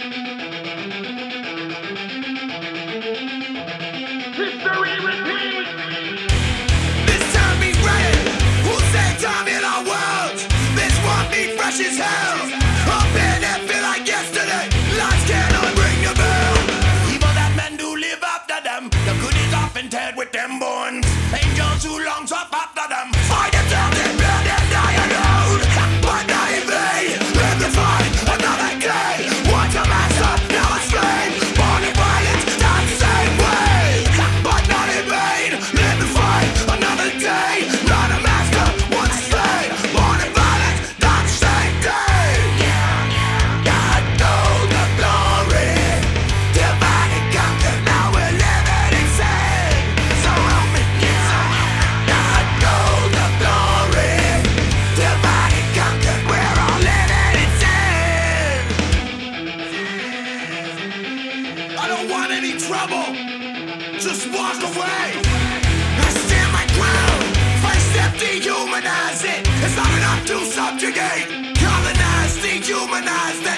History repeats. This time be ready. Who said time in our world? This one be fresh as hell. Up in there feel like yesterday. Lights cannot ring the bell. Evil that men do live after them. The good is often dead with them bones. Angels who long to after them. Fight themselves in blood and die alone. But not in vain. Live to fight another day. Once a master, now a slave. Born in violence, died the same way. But not in vain. Live to fight another day. Not a master, once a slave. Born in violence, died the same day. God knows the glory. Divine and conquered, now we're living in sin. So help me. God knows the glory. Divine and conquered, we're all living in sin. I don't want any trouble. Just walk away. I stand my ground. First step, dehumanize it. It's not enough to subjugate. Colonize, dehumanize.